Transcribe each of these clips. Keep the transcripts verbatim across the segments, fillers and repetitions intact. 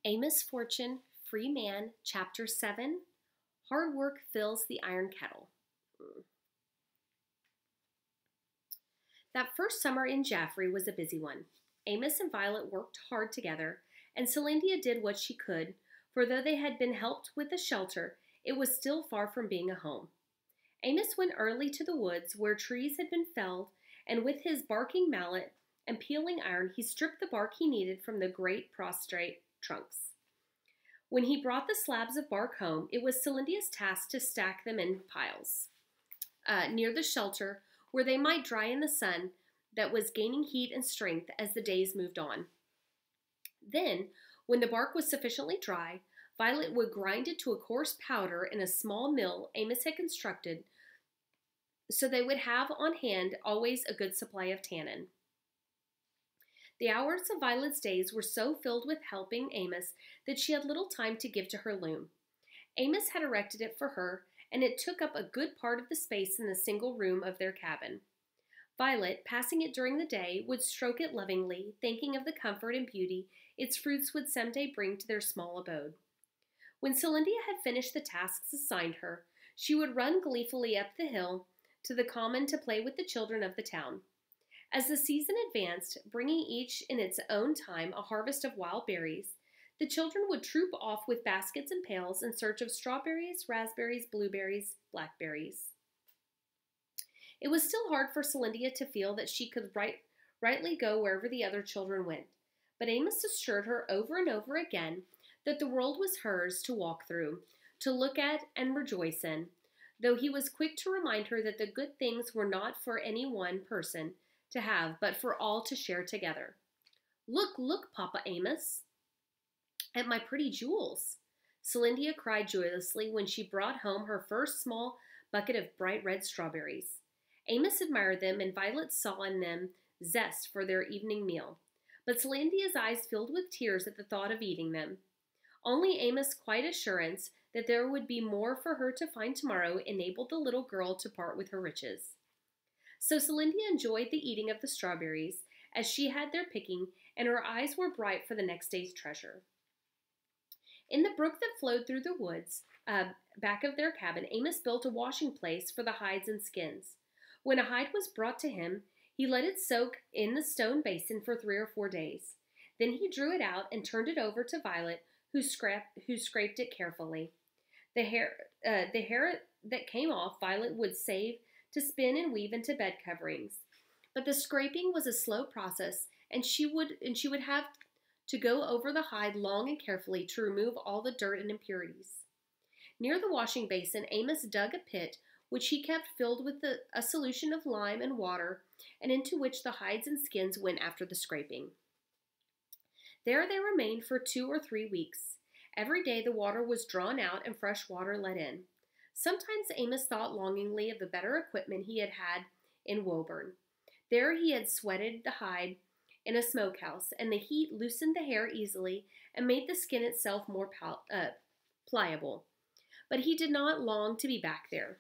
Amos Fortune, Free Man, Chapter seven. Hard Work Fills the Iron Kettle. That first summer in Jaffrey was a busy one. Amos and Violet worked hard together, and Celindia did what she could, for though they had been helped with a shelter, it was still far from being a home. Amos went early to the woods where trees had been felled, and with his barking mallet and peeling iron, he stripped the bark he needed from the great prostrate trunks. When he brought the slabs of bark home, it was Celindia's task to stack them in piles uh, near the shelter where they might dry in the sun that was gaining heat and strength as the days moved on. Then, when the bark was sufficiently dry, Violet would grind it to a coarse powder in a small mill Amos had constructed so they would have on hand always a good supply of tannin. The hours of Violet's days were so filled with helping Amos that she had little time to give to her loom. Amos had erected it for her, and it took up a good part of the space in the single room of their cabin. Violet, passing it during the day, would stroke it lovingly, thinking of the comfort and beauty its fruits would someday bring to their small abode. When Celindia had finished the tasks assigned her, she would run gleefully up the hill to the common to play with the children of the town. As the season advanced, bringing each in its own time a harvest of wild berries, the children would troop off with baskets and pails in search of strawberries, raspberries, blueberries, blackberries. It was still hard for Celindia to feel that she could right, rightly go wherever the other children went, but Amos assured her over and over again that the world was hers to walk through, to look at and rejoice in, though he was quick to remind her that the good things were not for any one person to have, but for all to share together. "Look, look, Papa Amos, at my pretty jewels," Celindia cried joyously when she brought home her first small bucket of bright red strawberries. Amos admired them, and Violet saw in them zest for their evening meal, but Celindia's eyes filled with tears at the thought of eating them. Only Amos' quiet assurance that there would be more for her to find tomorrow enabled the little girl to part with her riches. So Celindia enjoyed the eating of the strawberries as she had their picking, and her eyes were bright for the next day's treasure. In the brook that flowed through the woods, uh, back of their cabin, Amos built a washing place for the hides and skins. When a hide was brought to him, he let it soak in the stone basin for three or four days. Then he drew it out and turned it over to Violet, who, scrap, who scraped it carefully. The hair, uh, the hair that came off, Violet would save to spin and weave into bed coverings. But the scraping was a slow process, and she would and she would have to go over the hide long and carefully to remove all the dirt and impurities. Near the washing basin, Amos dug a pit which he kept filled with the, a solution of lime and water, and into which the hides and skins went after the scraping. There they remained for two or three weeks. Every day the water was drawn out and fresh water let in. Sometimes Amos thought longingly of the better equipment he had had in Woburn. There he had sweated the hide in a smokehouse, and the heat loosened the hair easily and made the skin itself more pal- uh, pliable. But he did not long to be back there.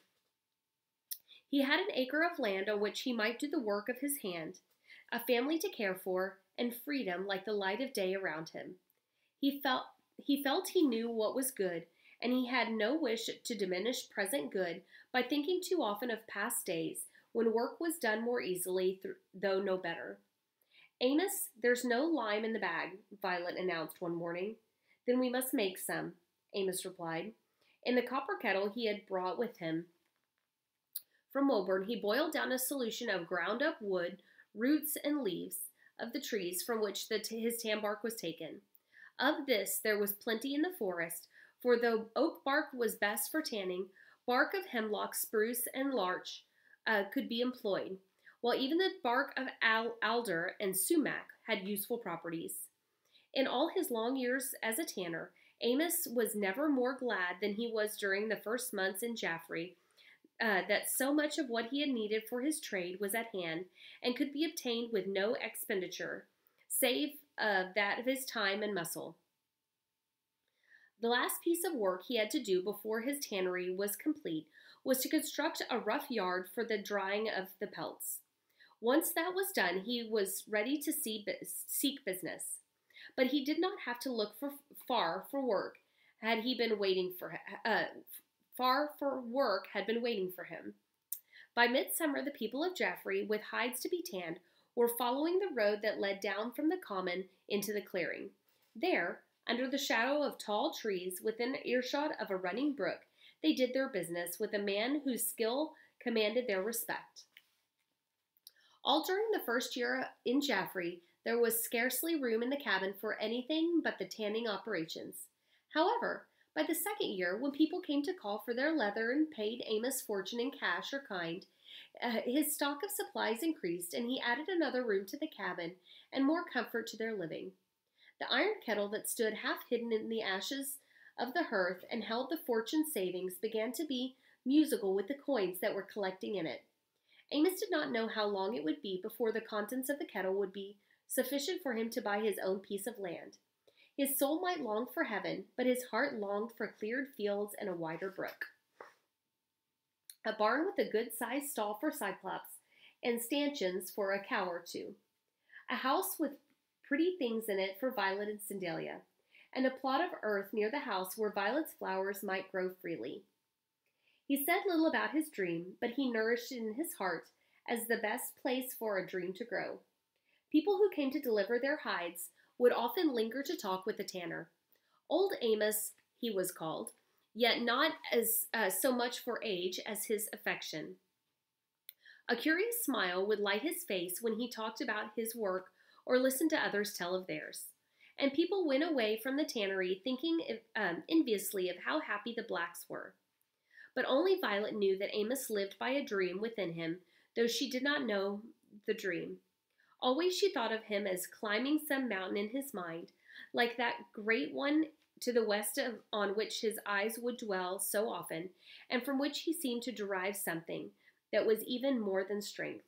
He had an acre of land on which he might do the work of his hand, a family to care for, and freedom like the light of day around him. He felt he felt he knew what was good, and he had no wish to diminish present good by thinking too often of past days when work was done more easily, th- though no better. "Amos, there's no lime in the bag," Violet announced one morning. "Then we must make some," Amos replied. In the copper kettle he had brought with him from Woburn, he boiled down a solution of ground-up wood, roots, and leaves of the trees from which the t- his tan bark was taken. Of this there was plenty in the forest, for though oak bark was best for tanning, bark of hemlock, spruce, and larch uh, could be employed, while even the bark of al- alder and sumac had useful properties. In all his long years as a tanner, Amos was never more glad than he was during the first months in Jaffrey, uh, that so much of what he had needed for his trade was at hand and could be obtained with no expenditure, save uh, that of his time and muscle. The last piece of work he had to do before his tannery was complete was to construct a rough yard for the drying of the pelts. Once that was done, he was ready to see, seek business. but he did not have to look for far for work. Had he been waiting for uh, far for work had been waiting for him. By midsummer, the people of Jaffrey, with hides to be tanned, were following the road that led down from the common into the clearing. There, under the shadow of tall trees, within earshot of a running brook, they did their business with a man whose skill commanded their respect. All during the first year in Jaffrey, there was scarcely room in the cabin for anything but the tanning operations. However, by the second year, when people came to call for their leather and paid Amos Fortune in cash or kind, uh, his stock of supplies increased, and he added another room to the cabin and more comfort to their living. The iron kettle that stood half hidden in the ashes of the hearth and held the Fortune savings began to be musical with the coins that were collecting in it. Amos did not know how long it would be before the contents of the kettle would be sufficient for him to buy his own piece of land. His soul might long for heaven, but his heart longed for cleared fields and a wider brook. A barn with a good-sized stall for Cyclops, and stanchions for a cow or two. A house with pretty things in it for Violet and Cindelia, and a plot of earth near the house where Violet's flowers might grow freely. He said little about his dream, but he nourished it in his heart as the best place for a dream to grow. People who came to deliver their hides would often linger to talk with the tanner. Old Amos, he was called, yet not as uh, so much for age as his affection. A curious smile would light his face when he talked about his work or listened to others tell of theirs. And people went away from the tannery thinking um, enviously of how happy the blacks were. But only Violet knew that Amos lived by a dream within him, though she did not know the dream. Always she thought of him as climbing some mountain in his mind, like that great one to the west of, on which his eyes would dwell so often, and from which he seemed to derive something that was even more than strength.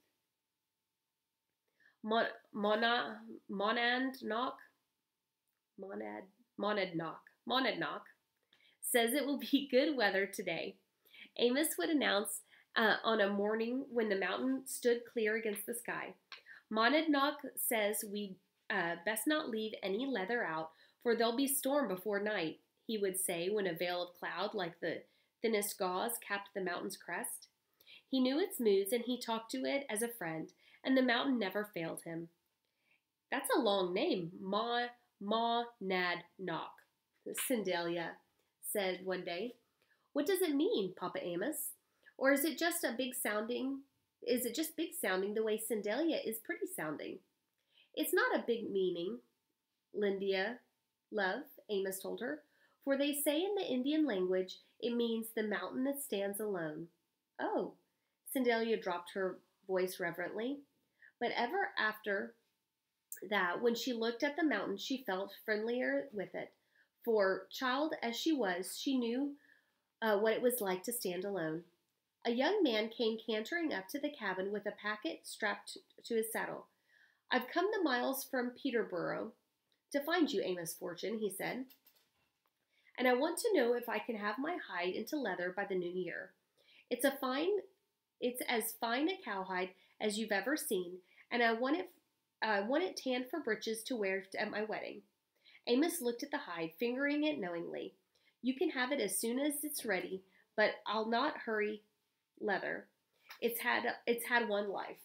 Mon, Mona, Monadnock, Monad, Monadnock, Monadnock says it will be good weather today. Amos would announce uh, on a morning when the mountain stood clear against the sky. Monadnock says we uh, best not leave any leather out, for there'll be storm before night, he would say when a veil of cloud like the thinnest gauze capped the mountain's crest. He knew its moods, and he talked to it as a friend, and the mountain never failed him. That's a long name, Ma, Monadnock, Cindelia said one day. What does it mean, Papa Amos? Or is it just a big sounding, is it just big sounding the way Cindelia is pretty sounding? It's not a big meaning, Lindia, love, Amos told her, for they say in the Indian language it means the mountain that stands alone. Oh, Cindelia dropped her voice reverently. But ever after that, when she looked at the mountain, she felt friendlier with it. For, child as she was, she knew uh, what it was like to stand alone. A young man came cantering up to the cabin with a packet strapped to his saddle. I've come the miles from Peterborough to find you, Amos Fortune, he said. And I want to know if I can have my hide into leather by the new year. It's a fine, it's as fine a cowhide as you've ever seen, and I want it, I uh, want it tanned for breeches to wear at my wedding. Amos looked at the hide, fingering it knowingly. You can have it as soon as it's ready, but I'll not hurry leather. It's had, it's had one life.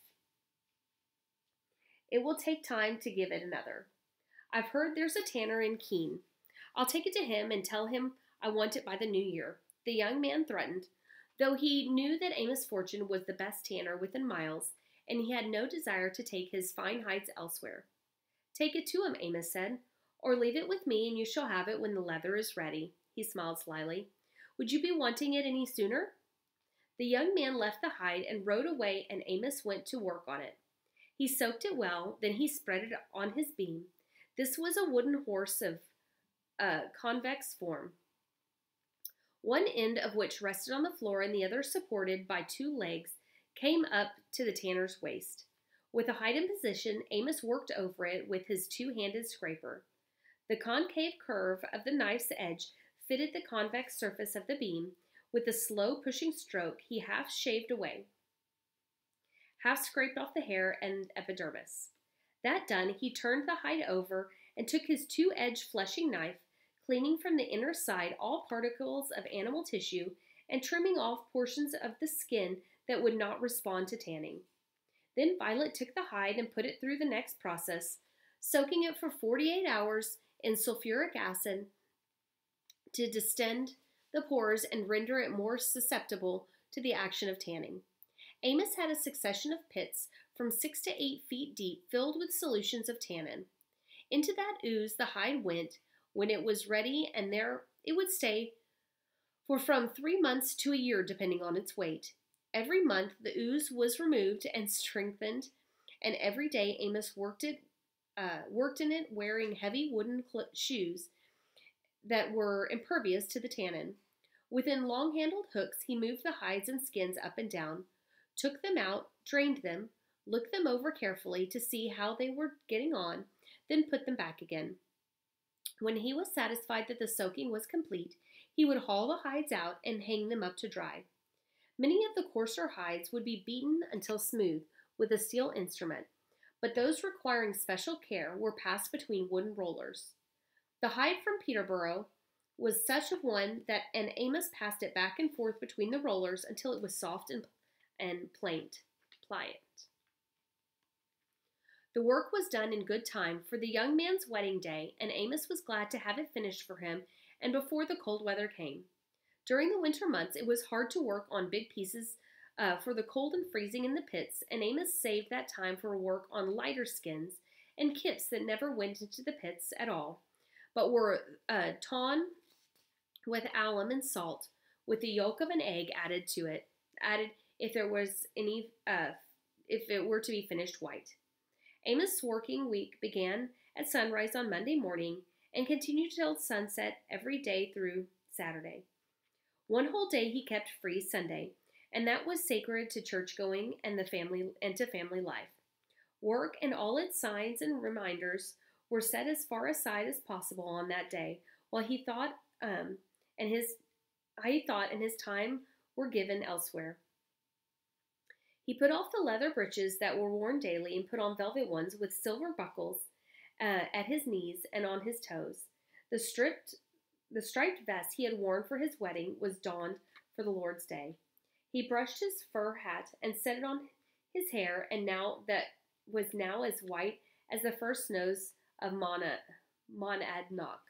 It will take time to give it another. I've heard there's a tanner in Keene. I'll take it to him and tell him I want it by the new year. The young man threatened, though he knew that Amos Fortune was the best tanner within miles, and he had no desire to take his fine hides elsewhere. Take it to him, Amos said, or leave it with me and you shall have it when the leather is ready. He smiled slyly. Would you be wanting it any sooner? The young man left the hide and rode away, and Amos went to work on it. He soaked it well, then he spread it on his beam. This was a wooden horse of uh, convex form, one end of which rested on the floor and the other supported by two legs came up to the tanner's waist. With a hide in position, Amos worked over it with his two-handed scraper. The concave curve of the knife's edge fitted the convex surface of the beam. With a slow pushing stroke, he half shaved away, half scraped off the hair and epidermis. That done, he turned the hide over and took his two-edged fleshing knife, cleaning from the inner side all particles of animal tissue and trimming off portions of the skin that would not respond to tanning. Then Violet took the hide and put it through the next process, soaking it for forty-eight hours in sulfuric acid to distend the pores and render it more susceptible to the action of tanning. Amos had a succession of pits from six to eight feet deep filled with solutions of tannin. Into that ooze the hide went when it was ready, and there it would stay for from three months to a year, depending on its weight. Every month the ooze was removed and strengthened, and every day Amos worked it, uh, worked in it wearing heavy wooden cl- shoes that were impervious to the tannin. Within long-handled hooks, he moved the hides and skins up and down, took them out, drained them, looked them over carefully to see how they were getting on, then put them back again. When he was satisfied that the soaking was complete, he would haul the hides out and hang them up to dry. Many of the coarser hides would be beaten until smooth with a steel instrument, but those requiring special care were passed between wooden rollers. The hide from Peterborough was such a one that and Amos passed it back and forth between the rollers until it was soft and, and pliant. pliant. The work was done in good time for the young man's wedding day, and Amos was glad to have it finished for him and before the cold weather came. During the winter months, it was hard to work on big pieces uh, for the cold and freezing in the pits, and Amos saved that time for work on lighter skins and kits that never went into the pits at all, but were uh, tawn with alum and salt, with the yolk of an egg added to it, added if there was any, uh, if it were to be finished white. Amos' working week began at sunrise on Monday morning and continued till sunset every day through Saturday. One whole day he kept free Sunday, and that was sacred to church-going and the family and to family life. Work and all its signs and reminders were set as far aside as possible on that day, while he thought um, and his he thought and his time were given elsewhere. He put off the leather breeches that were worn daily and put on velvet ones with silver buckles uh, at his knees and on his toes. The stripped, the striped vest he had worn for his wedding was donned for the Lord's Day. He brushed his fur hat and set it on his hair, and now that was now as white as the first snows of Mona, Monadnock.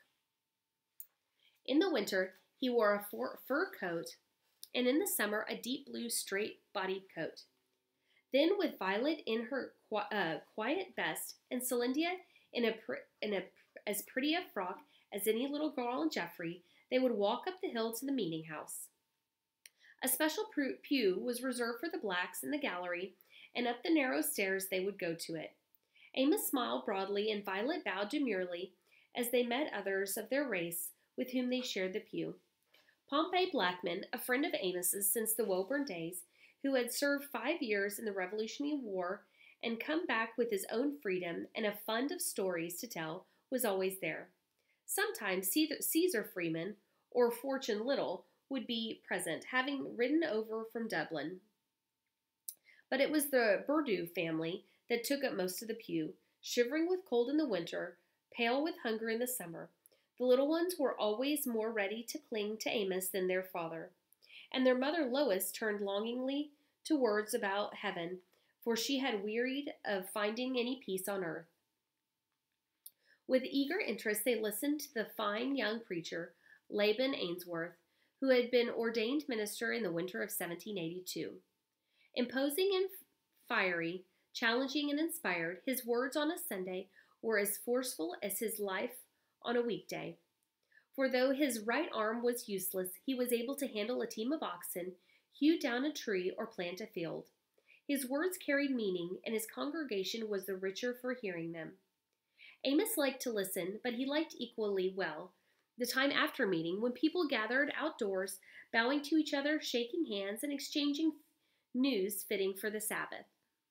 In the winter, he wore a fur coat, and in the summer, a deep blue straight-bodied coat. Then, with Violet in her uh, quiet best, and Celinda in a pr- in a as pretty a frock as any little girl in Jeffrey, they would walk up the hill to the meeting house. A special pew was reserved for the blacks in the gallery, and up the narrow stairs they would go to it. Amos smiled broadly, and Violet bowed demurely as they met others of their race with whom they shared the pew. Pompey Blackman, a friend of Amos's since the Woburn days, who had served five years in the Revolutionary War and come back with his own freedom and a fund of stories to tell, was always there. Sometimes Caesar Freeman or Fortune Little would be present, having ridden over from Dublin. But it was the Berdew family that took up most of the pew, shivering with cold in the winter, pale with hunger in the summer. The little ones were always more ready to cling to Amos than their father, and their mother Lois turned longingly to words about heaven, for she had wearied of finding any peace on earth. With eager interest they listened to the fine young preacher, Laban Ainsworth, who had been ordained minister in the winter of seventeen eighty-two. Imposing and fiery, challenging and inspired, his words on a Sunday were as forceful as his life on a weekday. For though his right arm was useless, he was able to handle a team of oxen, hew down a tree, or plant a field. His words carried meaning, and his congregation was the richer for hearing them. Amos liked to listen, but he liked equally well the time after meeting, when people gathered outdoors, bowing to each other, shaking hands, and exchanging news fitting for the Sabbath.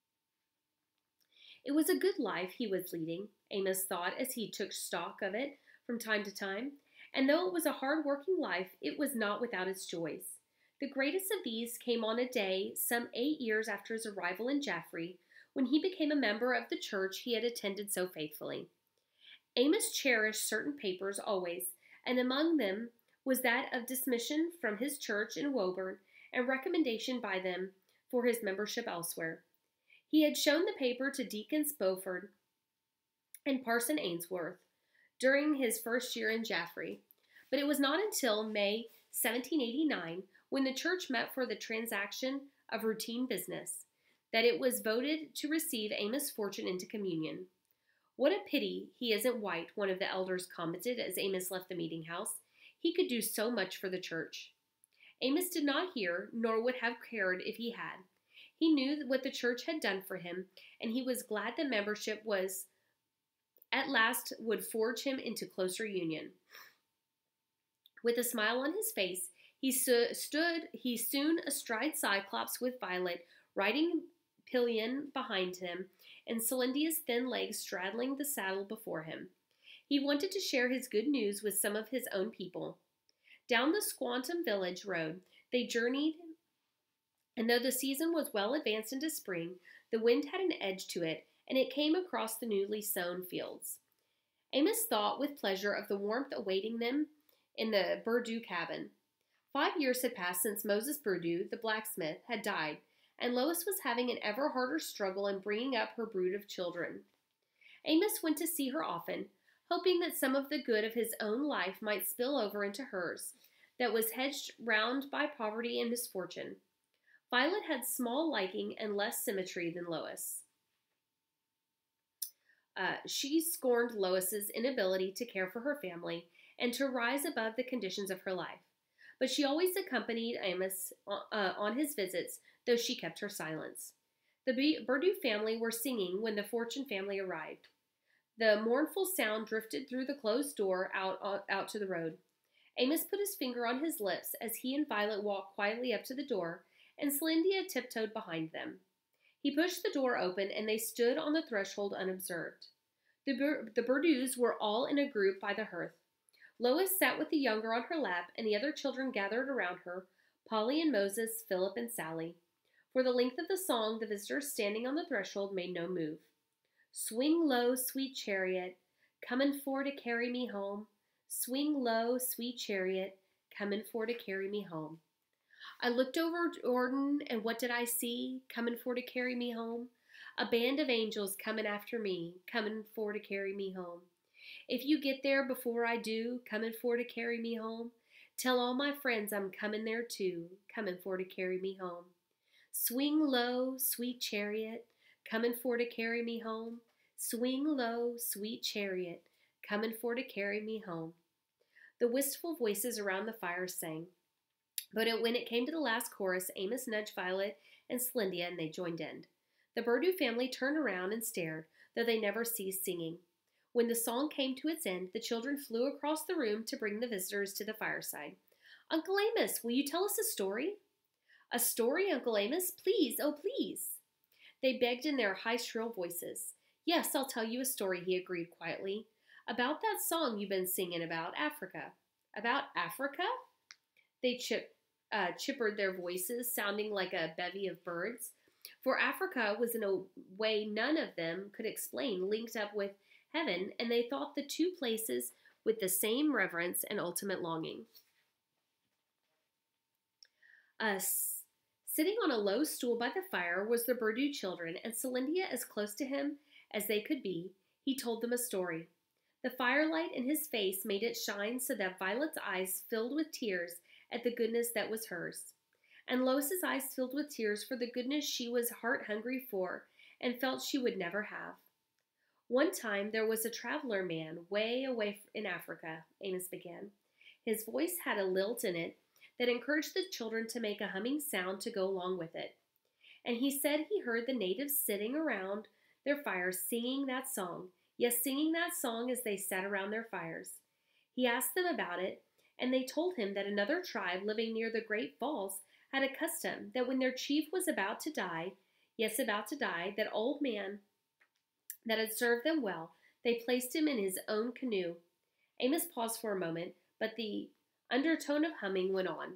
It was a good life he was leading, Amos thought as he took stock of it from time to time, and though it was a hard-working life, it was not without its joys. The greatest of these came on a day some eight years after his arrival in Jaffrey, when he became a member of the church he had attended so faithfully. Amos cherished certain papers always, and among them was that of dismission from his church in Woburn and recommendation by them for his membership elsewhere. He had shown the paper to Deacons Beaufort and Parson Ainsworth during his first year in Jaffrey, but it was not until May seventeen eighty-nine, when the church met for the transaction of routine business, that it was voted to receive Amos Fortune into communion. "What a pity he isn't white," one of the elders commented as Amos left the meeting house. "He could do so much for the church." Amos did not hear, nor would have cared if he had. He knew what the church had done for him, and he was glad the membership was at last would forge him into closer union. With a smile on his face, he su- stood he soon astride Cyclops with Violet riding pillion behind him and Celindia's thin legs straddling the saddle before him. He wanted to share his good news with some of his own people. Down the Squantum village road they journeyed, and though the season was well advanced into spring, the wind had an edge to it, and it came across the newly sown fields. Amos thought with pleasure of the warmth awaiting them in the Burdew cabin. Five years had passed since Moses Burdew, the blacksmith, had died, and Lois was having an ever harder struggle in bringing up her brood of children. Amos went to see her often, hoping that some of the good of his own life might spill over into hers, that was hedged round by poverty and misfortune. Violet had small liking and less symmetry than Lois. Uh, she scorned Lois's inability to care for her family and to rise above the conditions of her life, but she always accompanied Amos uh, on his visits, though she kept her silence. The Burdew family were singing when the Fortune family arrived. The mournful sound drifted through the closed door out, uh, out to the road. Amos put his finger on his lips as he and Violet walked quietly up to the door, and Celindia tiptoed behind them. He pushed the door open, and they stood on the threshold unobserved. The, Bur- the Burdews were all in a group by the hearth. Lois sat with the younger on her lap, and the other children gathered around her, Polly and Moses, Philip and Sally. For the length of the song, the visitors standing on the threshold made no move. "Swing low, sweet chariot, comin' for to carry me home. Swing low, sweet chariot, comin' for to carry me home. I looked over Jordan, and what did I see, comin' for to carry me home? A band of angels comin' after me, comin' for to carry me home. If you get there before I do, comin' for to carry me home, tell all my friends I'm comin' there too, comin' for to carry me home. Swing low, sweet chariot, comin' for to carry me home. Swing low, sweet chariot, comin' for to carry me home." The wistful voices around the fire sang. But it, when it came to the last chorus, Amos nudged Violet and Celindia, and they joined in. The Burdew family turned around and stared, though they never ceased singing. When the song came to its end, the children flew across the room to bring the visitors to the fireside. "Uncle Amos, will you tell us a story?" "A story, Uncle Amos? Please, oh please!" They begged in their high, shrill voices. "Yes, I'll tell you a story," he agreed quietly. "About that song you've been singing about Africa." "About Africa?" They chip, uh, chippered their voices, sounding like a bevy of birds. For Africa was in a way none of them could explain, linked up with heaven, and they thought the two places with the same reverence and ultimate longing. Uh, sitting on a low stool by the fire was the Burdew children, and Celindia as close to him as they could be. He told them a story. The firelight in his face made it shine so that Violet's eyes filled with tears at the goodness that was hers, and Lois's eyes filled with tears for the goodness she was heart-hungry for and felt she would never have. "One time there was a traveler man way away in Africa," Amos began. His voice had a lilt in it that encouraged the children to make a humming sound to go along with it. And he said he heard the natives sitting around their fires singing that song, yes, singing that song as they sat around their fires. He asked them about it, and they told him that another tribe living near the Great Falls had a custom that when their chief was about to die, yes, about to die, that old man that had served them well, they placed him in his own canoe. Amos paused for a moment, but the undertone of humming went on.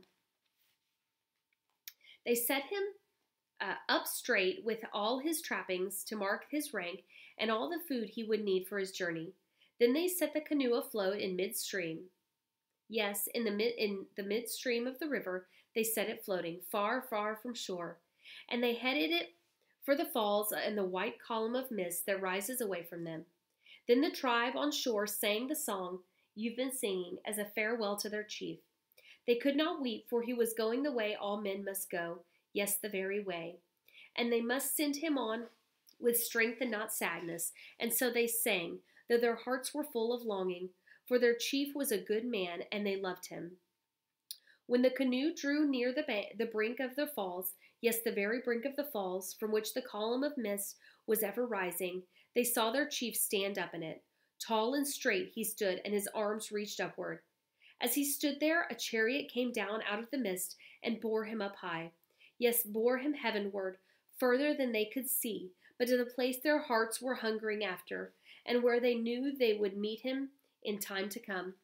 They set him uh, up straight with all his trappings to mark his rank and all the food he would need for his journey. Then they set the canoe afloat in midstream. Yes, in the mid in the midstream of the river, they set it floating, far, far from shore, and they headed it for the falls and the white column of mist that rises away from them. Then the tribe on shore sang the song you've been singing as a farewell to their chief. They could not weep, for he was going the way all men must go, yes, the very way. And they must send him on with strength and not sadness. And so they sang, though their hearts were full of longing, for their chief was a good man, and they loved him. When the canoe drew near the, ba- the brink of the falls, yes, the very brink of the falls, from which the column of mist was ever rising, they saw their chief stand up in it. Tall and straight he stood, and his arms reached upward. As he stood there, a chariot came down out of the mist and bore him up high. Yes, bore him heavenward, further than they could see, but to the place their hearts were hungering after, and where they knew they would meet him in time to come.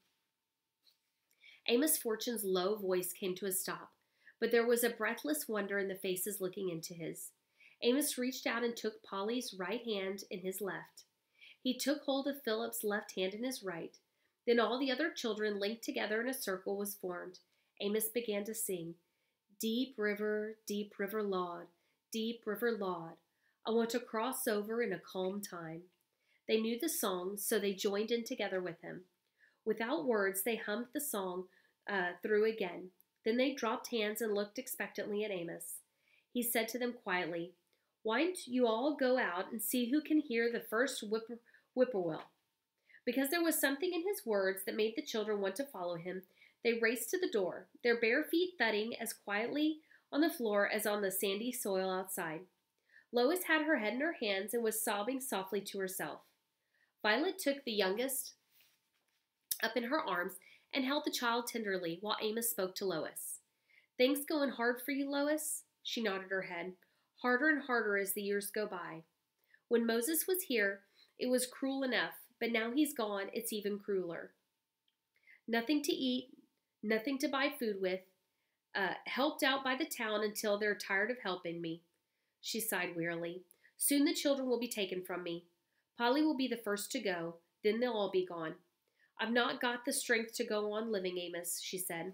Amos Fortune's low voice came to a stop, but there was a breathless wonder in the faces looking into his. Amos reached out and took Polly's right hand in his left. He took hold of Philip's left hand in his right. Then all the other children, linked together in a circle, was formed. Amos began to sing, "Deep river, deep river Laud, deep river Laud, I want to cross over in a calm time." They knew the song, so they joined in together with him. Without words, they hummed the song uh, through again. Then they dropped hands and looked expectantly at Amos. He said to them quietly, "Why don't you all go out and see who can hear the first whipper, whippoorwill?" Because there was something in his words that made the children want to follow him, they raced to the door, their bare feet thudding as quietly on the floor as on the sandy soil outside. Lois had her head in her hands and was sobbing softly to herself. Violet took the youngest up in her arms and held the child tenderly while Amos spoke to Lois. "Things going hard for you, Lois?" She nodded her head. "Harder and harder as the years go by. When Moses was here, it was cruel enough, but now he's gone, it's even crueler. Nothing to eat, nothing to buy food with, uh, helped out by the town until they're tired of helping me." She sighed wearily. "Soon the children will be taken from me. Polly will be the first to go, then they'll all be gone. I've not got the strength to go on living, Amos," she said.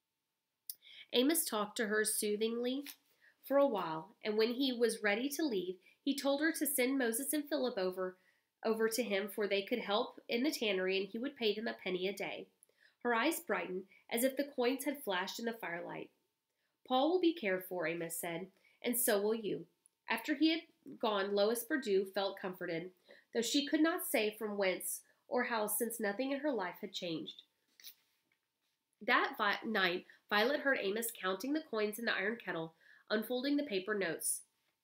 Amos talked to her soothingly for a while, and when he was ready to leave, he told her to send Moses and Philip over, over to him, for they could help in the tannery and he would pay them a penny a day. Her eyes brightened, as if the coins had flashed in the firelight. "Paul will be cared for," Amos said, "and so will you." After he had gone, Lois Perdue felt comforted, though she could not say from whence or how, since nothing in her life had changed. That vi- night, Violet heard Amos counting the coins in the iron kettle, unfolding the paper notes.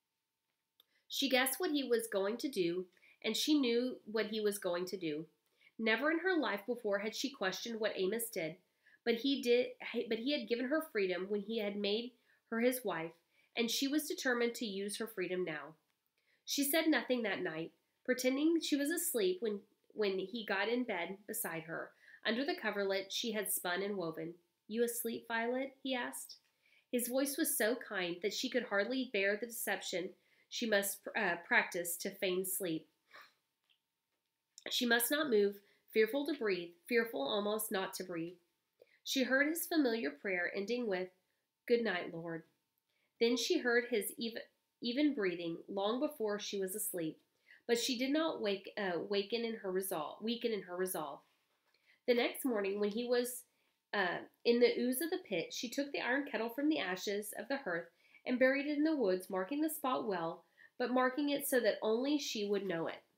She guessed what he was going to do, and she knew what he was going to do. Never in her life before had she questioned what Amos did, but he did. But he had given her freedom when he had made her his wife, and she was determined to use her freedom now. She said nothing that night, pretending she was asleep when, when he got in bed beside her, under the coverlet she had spun and woven. "You asleep, Violet?" he asked. His voice was so kind that she could hardly bear the deception she must uh, practice to feign sleep. She must not move, fearful to breathe, fearful almost not to breathe. She heard his familiar prayer ending with, "Good night, Lord." Then she heard his even, even breathing long before she was asleep, but she did not wake, uh, waken in her resolve, weaken in her resolve. The next morning, when he was uh, in the ooze of the pit, she took the iron kettle from the ashes of the hearth and buried it in the woods, marking the spot well, but marking it so that only she would know it.